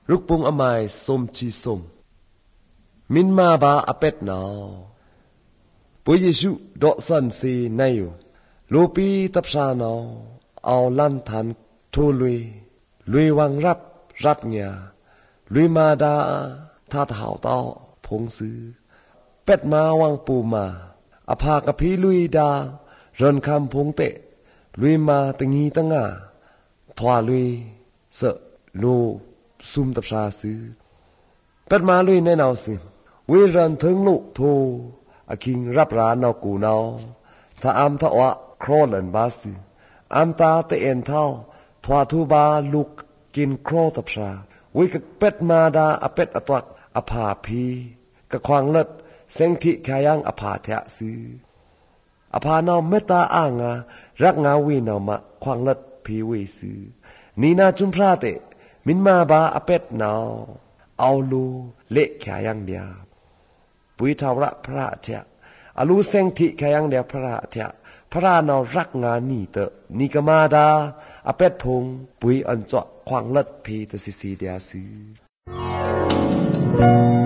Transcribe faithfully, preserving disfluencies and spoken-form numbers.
รุกปุงอมายสมชีสมมินมาบาอเป็ดนาวปุยเยซูดอกสันซีในอยู่ลูปีตับชานาวเอาลันทันทูลุยลุยวังรับรับเงียลุยมาดาท่าเท้าเต้าพงซื้อเป็ดมาวังปูมาอภากะพีลุยดาเรินคำพงเตะลุยมาตงีตั้งอ่ะทว่าลุยเสะโลซุมตับชาซื้อเป็ดมาลุยในนาวสิวิรันถึงลุโทอาคิงรับร้านนาวกูนาวถ้าอามทว่าครอลันบาสิอามตาเตเอ็นเท่าทว่าทูบาลุกกินครอตับชาวิกเป็ดมาดาอเป็ดอตักอภาพีกะควางเลิศเซงทิขยังอภาเทะซื้ออภานาวเมตตาอ่างารักงาวีนาวมะควางเลิศพีวีซื้อนีนาจุมพระเตมินมาบาอเป็ดนาวเอาลูเละขยังเดียปุยทาวระพระเถะอลูเซงทิขยังเดียพระเถะพระนาวรักงานีเตนิกมาดาอเป็ดพงปุยอันเจาะควางเลิศพีตสิสีเดียซื้อ